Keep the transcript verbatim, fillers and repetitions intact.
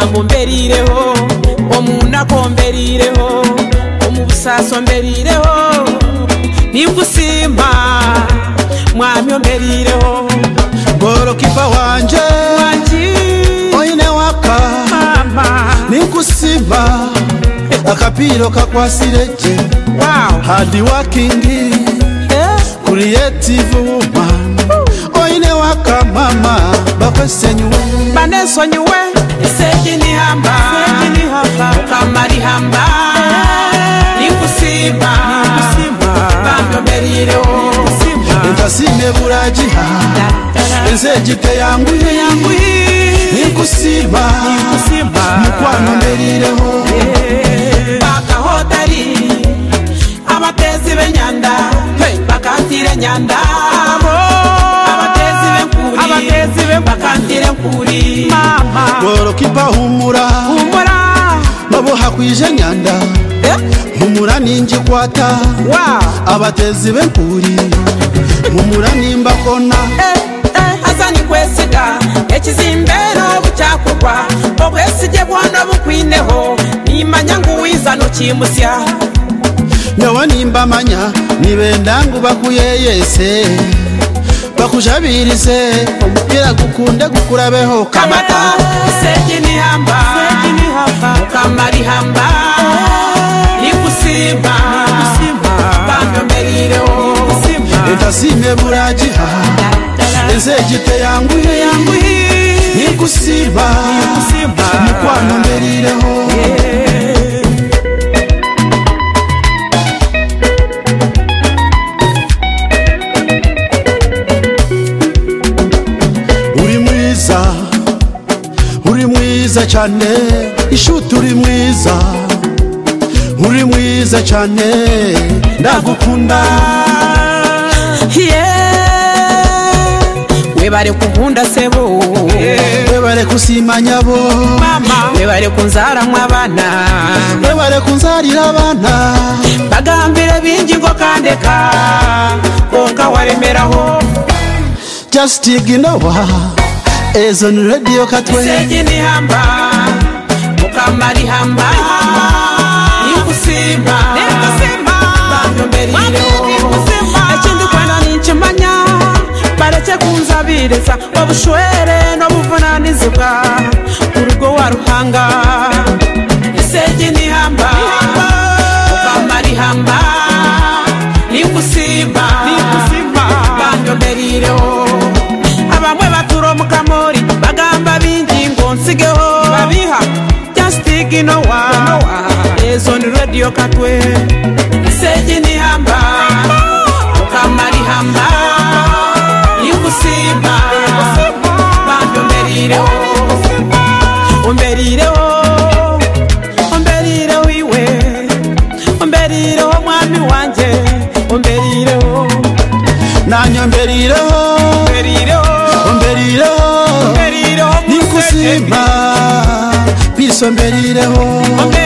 mugambo mberireho omunako mberireho omubusaso mberireho nimbusimba mwami mberireho gorokipa wanje wanji oine waka mama nimbusimba akapiro kakwasireje wow hard working eh creative woman oine waka mama bapesenywe banesonywe isejini hamba isejini hamba kamari hamba nimbusimba nimbusimba bando mberireho Entasime burajiha Enzejite yangu yangu Nimbusimba nimbusimba mukwano mberireho baka hotari abatezi benyanda bakantire nyanda abatezi benkuri abatezi be bakantire nkuri mama gorokipa humura humura babo hakwije nyanda humura ninji kwata wow abatezi benkuri humura nimba kona eh eh azani kwesiga ekizimbero bucyakugwa obwesije bwana bukwineho nimanya nguwiza no kimusya nyawa nimba manya nibendangu bakuyeyese bakujabirize omupira gukunde gukurabeho kamata sejini hamba sejini hamba kamari hamba nimbusimba nimbusimba bando mberireho entasime burajiha enzejite yangu yangu nimbusimba nimbusimba mukwano mberireho uri mwiza uri mwiza cyane ishuti uri mwiza uri mwiza cyane ndagukunda webare kunkunda sebo webare kusimanya bo mama webare kunzara mwabana webare kunzarira abana bagambire bingingo kandeka konka waremeraho just ignowa ezo ni radio katwe sejini hamba mukamari hamba nimbusimba nimbusimba bando mberireho ekindi kwenda ninchimanya bareke kunzabiriza obushwere n'obuvunanizibwa urugo wa ruhanga sejini hamba mukamari hamba nimbusimba nimbusimba bando mberireho abamwe baturo mukamori bagamba bingingo nsigeho babiha just ignowa ezo ni radio katwe sejini hamba mukamari hamba nimbusimba bando mberireho umberireho umberireho iwe umberireho mwami wanje umberireho nanyo mberireho umberireho umberireho umberireho nimbusimba biso mberireho